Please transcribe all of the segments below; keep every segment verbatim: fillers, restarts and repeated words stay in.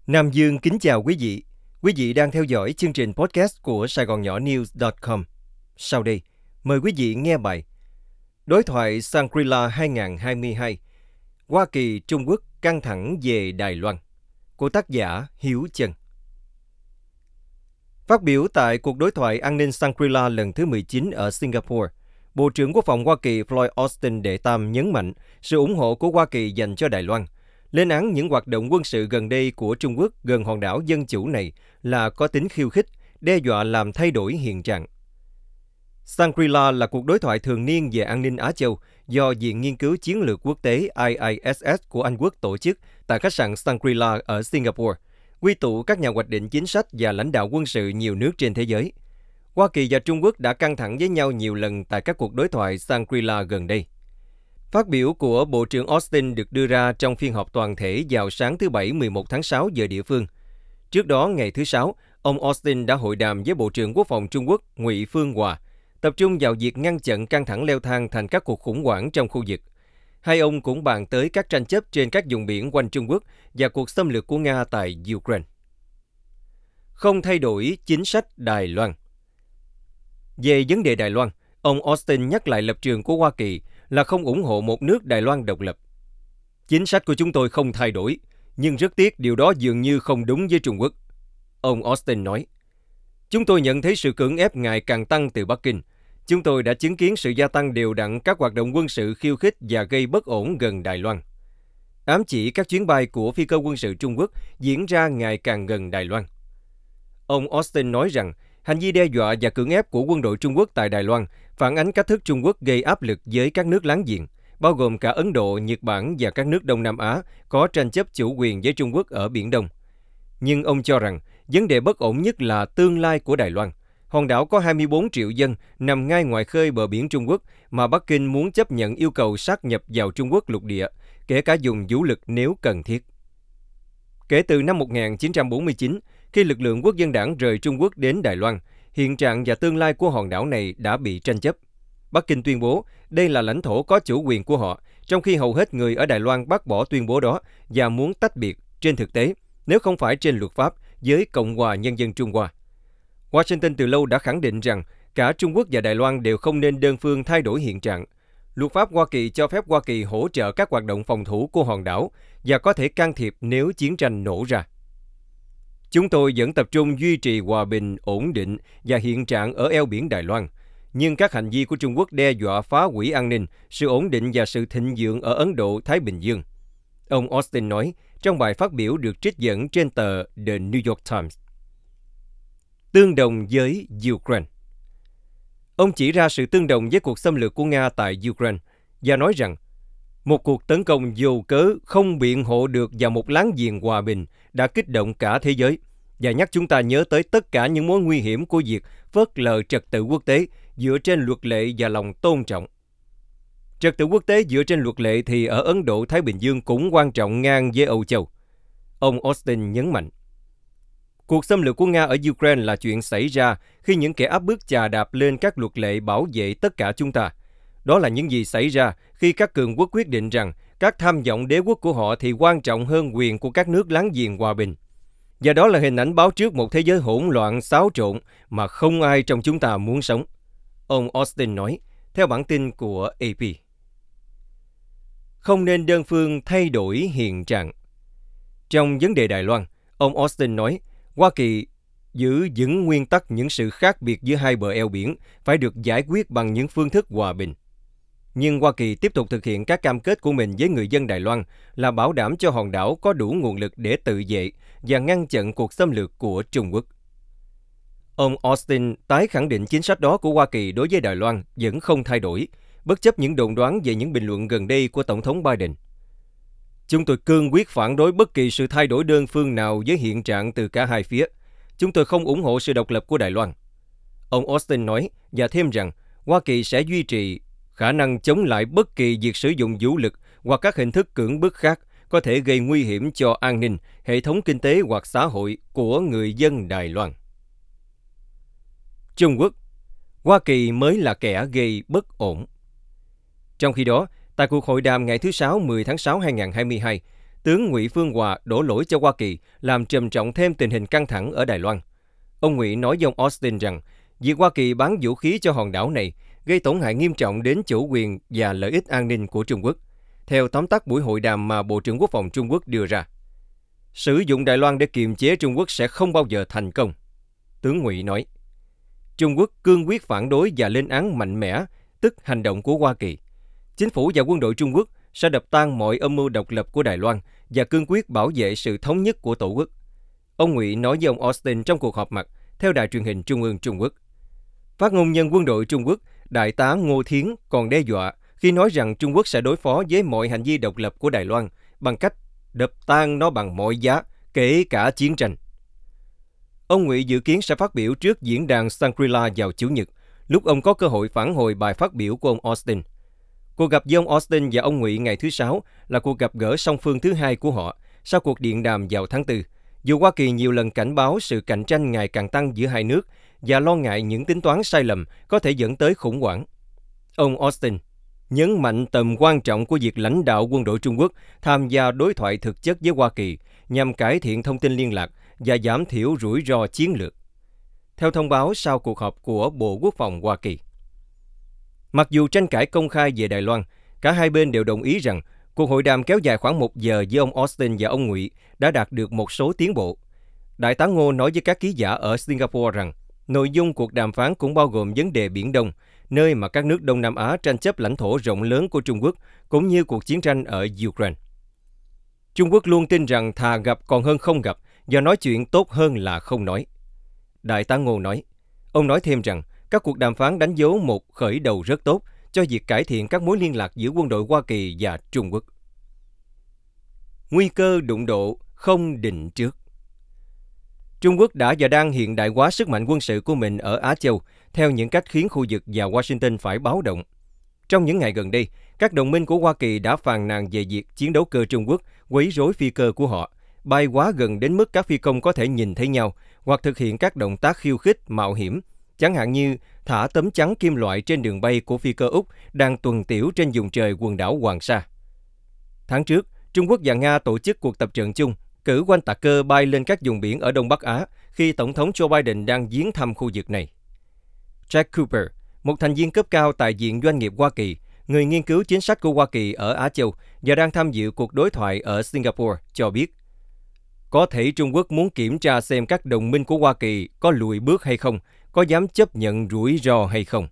Nam Dương kính chào quý vị. Quý vị đang theo dõi chương trình podcast của Sài Gòn Nhỏ News chấm com. Sau đây, mời quý vị nghe bài Đối thoại Shangri-La hai không hai hai, Hoa Kỳ Trung Quốc căng thẳng về Đài Loan của tác giả Hiếu Chân. Phát biểu tại cuộc đối thoại an ninh Shangri-La lần thứ mười chín ở Singapore, Bộ trưởng Quốc phòng Hoa Kỳ Floyd Austin đệ tam nhấn mạnh sự ủng hộ của Hoa Kỳ dành cho Đài Loan, lên án những hoạt động quân sự gần đây của Trung Quốc gần hòn đảo dân chủ này là có tính khiêu khích, đe dọa làm thay đổi hiện trạng. Shangri-La là cuộc đối thoại thường niên về an ninh Á Châu do Viện Nghiên cứu Chiến lược Quốc tế I I S S của Anh Quốc tổ chức tại khách sạn Shangri-La ở Singapore, quy tụ các nhà hoạch định chính sách và lãnh đạo quân sự nhiều nước trên thế giới. Hoa Kỳ và Trung Quốc đã căng thẳng với nhau nhiều lần tại các cuộc đối thoại Shangri-La gần đây. Phát biểu của Bộ trưởng Austin được đưa ra trong phiên họp toàn thể vào sáng thứ Bảy mười một tháng sáu giờ địa phương. Trước đó, ngày thứ Sáu, ông Austin đã hội đàm với Bộ trưởng Quốc phòng Trung Quốc Ngụy Phương Hòa, tập trung vào việc ngăn chặn căng thẳng leo thang thành các cuộc khủng hoảng trong khu vực. Hai ông cũng bàn tới các tranh chấp trên các vùng biển quanh Trung Quốc và cuộc xâm lược của Nga tại Ukraine. Không thay đổi chính sách Đài Loan. Về vấn đề Đài Loan, ông Austin nhắc lại lập trường của Hoa Kỳ là không ủng hộ một nước Đài Loan độc lập. Chính sách của chúng tôi không thay đổi, nhưng rất tiếc điều đó dường như không đúng với Trung Quốc. Ông Austin nói, chúng tôi nhận thấy sự cưỡng ép ngày càng tăng từ Bắc Kinh. Chúng tôi đã chứng kiến sự gia tăng đều đặn các hoạt động quân sự khiêu khích và gây bất ổn gần Đài Loan. Ám chỉ các chuyến bay của phi cơ quân sự Trung Quốc diễn ra ngày càng gần Đài Loan. Ông Austin nói rằng, hành vi đe dọa và cưỡng ép của quân đội Trung Quốc tại Đài Loan phản ánh cách thức Trung Quốc gây áp lực với các nước láng giềng, bao gồm cả Ấn Độ, Nhật Bản và các nước Đông Nam Á có tranh chấp chủ quyền với Trung Quốc ở Biển Đông. Nhưng ông cho rằng, vấn đề bất ổn nhất là tương lai của Đài Loan. Hòn đảo có hai mươi bốn triệu dân nằm ngay ngoài khơi bờ biển Trung Quốc mà Bắc Kinh muốn chấp nhận yêu cầu sát nhập vào Trung Quốc lục địa, kể cả dùng vũ lực nếu cần thiết. Kể từ năm một nghìn chín trăm bốn mươi chín, khi lực lượng quốc dân đảng rời Trung Quốc đến Đài Loan, hiện trạng và tương lai của hòn đảo này đã bị tranh chấp. Bắc Kinh tuyên bố đây là lãnh thổ có chủ quyền của họ, trong khi hầu hết người ở Đài Loan bác bỏ tuyên bố đó và muốn tách biệt trên thực tế, nếu không phải trên luật pháp, với Cộng hòa Nhân dân Trung Hoa. Washington từ lâu đã khẳng định rằng cả Trung Quốc và Đài Loan đều không nên đơn phương thay đổi hiện trạng. Luật pháp Hoa Kỳ cho phép Hoa Kỳ hỗ trợ các hoạt động phòng thủ của hòn đảo và có thể can thiệp nếu chiến tranh nổ ra. Chúng tôi vẫn tập trung duy trì hòa bình, ổn định và hiện trạng ở eo biển Đài Loan, nhưng các hành vi của Trung Quốc đe dọa phá hủy an ninh, sự ổn định và sự thịnh vượng ở Ấn Độ, Thái Bình Dương. Ông Austin nói trong bài phát biểu được trích dẫn trên tờ The New York Times. Tương đồng với Ukraine. Ông chỉ ra sự tương đồng với cuộc xâm lược của Nga tại Ukraine và nói rằng một cuộc tấn công vô cớ không biện hộ được vào một láng giềng hòa bình đã kích động cả thế giới và nhắc chúng ta nhớ tới tất cả những mối nguy hiểm của việc phớt lờ trật tự quốc tế dựa trên luật lệ và lòng tôn trọng. Trật tự quốc tế dựa trên luật lệ thì ở Ấn Độ, Thái Bình Dương cũng quan trọng ngang với Âu Châu. Ông Austin nhấn mạnh. Cuộc xâm lược của Nga ở Ukraine là chuyện xảy ra khi những kẻ áp bức chà đạp lên các luật lệ bảo vệ tất cả chúng ta. Đó là những gì xảy ra khi các cường quốc quyết định rằng các tham vọng đế quốc của họ thì quan trọng hơn quyền của các nước láng giềng hòa bình. Và đó là hình ảnh báo trước một thế giới hỗn loạn, xáo trộn mà không ai trong chúng ta muốn sống. Ông Austin nói, theo bản tin của A P. Không nên đơn phương thay đổi hiện trạng. Trong vấn đề Đài Loan, ông Austin nói, Hoa Kỳ giữ vững nguyên tắc những sự khác biệt giữa hai bờ eo biển phải được giải quyết bằng những phương thức hòa bình. Nhưng Hoa Kỳ tiếp tục thực hiện các cam kết của mình với người dân Đài Loan là bảo đảm cho hòn đảo có đủ nguồn lực để tự vệ và ngăn chặn cuộc xâm lược của Trung Quốc. Ông Austin tái khẳng định chính sách đó của Hoa Kỳ đối với Đài Loan vẫn không thay đổi, bất chấp những đồn đoán về những bình luận gần đây của Tổng thống Biden. Chúng tôi cương quyết phản đối bất kỳ sự thay đổi đơn phương nào với hiện trạng từ cả hai phía. Chúng tôi không ủng hộ sự độc lập của Đài Loan. Ông Austin nói và thêm rằng Hoa Kỳ sẽ duy trì khả năng chống lại bất kỳ việc sử dụng vũ lực hoặc các hình thức cưỡng bức khác có thể gây nguy hiểm cho an ninh, hệ thống kinh tế hoặc xã hội của người dân Đài Loan. Trung Quốc, Hoa Kỳ mới là kẻ gây bất ổn. Trong khi đó, tại cuộc hội đàm ngày thứ Sáu mười tháng sáu năm hai nghìn không trăm hai mươi hai, tướng Ngụy Phương Hòa đổ lỗi cho Hoa Kỳ làm trầm trọng thêm tình hình căng thẳng ở Đài Loan. Ông Ngụy nói với ông Austin rằng việc Hoa Kỳ bán vũ khí cho hòn đảo này gây tổn hại nghiêm trọng đến chủ quyền và lợi ích an ninh của Trung Quốc, theo tóm tắt buổi hội đàm mà Bộ trưởng Quốc phòng Trung Quốc đưa ra. Sử dụng Đài Loan để kiềm chế Trung Quốc sẽ không bao giờ thành công, tướng Ngụy nói. Trung Quốc cương quyết phản đối và lên án mạnh mẽ, tức hành động của Hoa Kỳ. Chính phủ và quân đội Trung Quốc sẽ đập tan mọi âm mưu độc lập của Đài Loan và cương quyết bảo vệ sự thống nhất của Tổ quốc. Ông Ngụy nói với ông Austin trong cuộc họp mặt theo đài truyền hình Trung ương Trung Quốc. Phát ngôn nhân quân đội Trung Quốc, Đại tá Ngô Thiến còn đe dọa khi nói rằng Trung Quốc sẽ đối phó với mọi hành vi độc lập của Đài Loan bằng cách đập tan nó bằng mọi giá, kể cả chiến tranh. Ông Ngụy dự kiến sẽ phát biểu trước diễn đàn Shangri-La vào Chủ nhật, lúc ông có cơ hội phản hồi bài phát biểu của ông Austin. Cuộc gặp với ông Austin và ông Ngụy ngày thứ Sáu là cuộc gặp gỡ song phương thứ hai của họ sau cuộc điện đàm vào tháng tư, dù Hoa Kỳ nhiều lần cảnh báo sự cạnh tranh ngày càng tăng giữa hai nước và lo ngại những tính toán sai lầm có thể dẫn tới khủng hoảng. Ông Austin nhấn mạnh tầm quan trọng của việc lãnh đạo quân đội Trung Quốc tham gia đối thoại thực chất với Hoa Kỳ nhằm cải thiện thông tin liên lạc và giảm thiểu rủi ro chiến lược. Theo thông báo sau cuộc họp của Bộ Quốc phòng Hoa Kỳ. Mặc dù tranh cãi công khai về Đài Loan, cả hai bên đều đồng ý rằng cuộc hội đàm kéo dài khoảng một giờ với ông Austin và ông Ngụy đã đạt được một số tiến bộ. Đại tá Ngô nói với các ký giả ở Singapore rằng nội dung cuộc đàm phán cũng bao gồm vấn đề Biển Đông, nơi mà các nước Đông Nam Á tranh chấp lãnh thổ rộng lớn của Trung Quốc, cũng như cuộc chiến tranh ở Ukraine. Trung Quốc luôn tin rằng thà gặp còn hơn không gặp, và nói chuyện tốt hơn là không nói. Đại tá Ngô nói. Ông nói thêm rằng các cuộc đàm phán đánh dấu một khởi đầu rất tốt cho việc cải thiện các mối liên lạc giữa quân đội Hoa Kỳ và Trung Quốc. Nguy cơ đụng độ không định trước. Trung Quốc đã và đang hiện đại hóa sức mạnh quân sự của mình ở Á Châu theo những cách khiến khu vực và Washington phải báo động. Trong những ngày gần đây, các đồng minh của Hoa Kỳ đã phàn nàn về việc chiến đấu cơ Trung Quốc quấy rối phi cơ của họ, bay quá gần đến mức các phi công có thể nhìn thấy nhau hoặc thực hiện các động tác khiêu khích, mạo hiểm, chẳng hạn như thả tấm chắn kim loại trên đường bay của phi cơ Úc đang tuần tiễu trên vùng trời quần đảo Hoàng Sa. Tháng trước, Trung Quốc và Nga tổ chức cuộc tập trận chung, cử oanh tạc cơ bay lên các vùng biển ở Đông Bắc Á khi Tổng thống Joe Biden đang viếng thăm khu vực này. Jack Cooper, một thành viên cấp cao tại Viện Doanh nghiệp Hoa Kỳ, người nghiên cứu chính sách của Hoa Kỳ ở Á Châu và đang tham dự cuộc đối thoại ở Singapore, cho biết có thể Trung Quốc muốn kiểm tra xem các đồng minh của Hoa Kỳ có lùi bước hay không, có dám chấp nhận rủi ro hay không.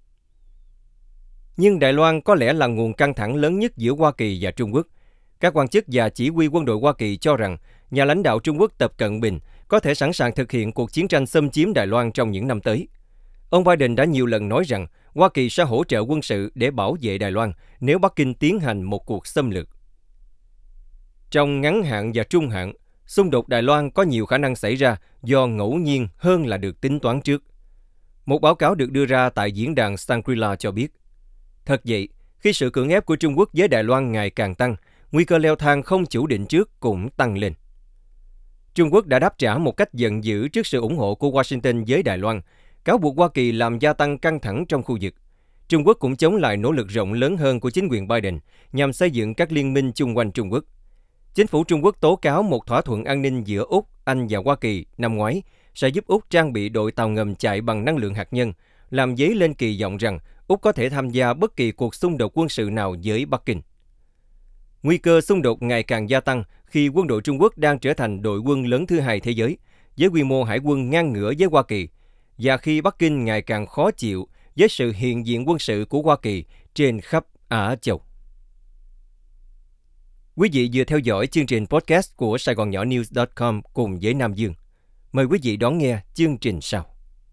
Nhưng Đài Loan có lẽ là nguồn căng thẳng lớn nhất giữa Hoa Kỳ và Trung Quốc. Các quan chức và chỉ huy quân đội Hoa Kỳ cho rằng nhà lãnh đạo Trung Quốc Tập Cận Bình có thể sẵn sàng thực hiện cuộc chiến tranh xâm chiếm Đài Loan trong những năm tới. Ông Biden đã nhiều lần nói rằng Hoa Kỳ sẽ hỗ trợ quân sự để bảo vệ Đài Loan nếu Bắc Kinh tiến hành một cuộc xâm lược. Trong ngắn hạn và trung hạn, xung đột Đài Loan có nhiều khả năng xảy ra do ngẫu nhiên hơn là được tính toán trước. Một báo cáo được đưa ra tại diễn đàn Shangri-La cho biết, thật vậy, khi sự cưỡng ép của Trung Quốc với Đài Loan ngày càng tăng, nguy cơ leo thang không chủ định trước cũng tăng lên. Trung Quốc đã đáp trả một cách giận dữ trước sự ủng hộ của Washington với Đài Loan, cáo buộc Hoa Kỳ làm gia tăng căng thẳng trong khu vực. Trung Quốc cũng chống lại nỗ lực rộng lớn hơn của chính quyền Biden nhằm xây dựng các liên minh chung quanh Trung Quốc. Chính phủ Trung Quốc tố cáo một thỏa thuận an ninh giữa Úc, Anh và Hoa Kỳ năm ngoái sẽ giúp Úc trang bị đội tàu ngầm chạy bằng năng lượng hạt nhân, làm dấy lên kỳ vọng rằng Úc có thể tham gia bất kỳ cuộc xung đột quân sự nào với Bắc Kinh. Nguy cơ xung đột ngày càng gia tăng khi quân đội Trung Quốc đang trở thành đội quân lớn thứ hai thế giới, với quy mô hải quân ngang ngửa với Hoa Kỳ, và khi Bắc Kinh ngày càng khó chịu với sự hiện diện quân sự của Hoa Kỳ trên khắp Á Châu. Quý vị vừa theo dõi chương trình podcast của Sài Gòn Nhỏ News chấm com cùng với Nam Dương. Mời quý vị đón nghe chương trình sau.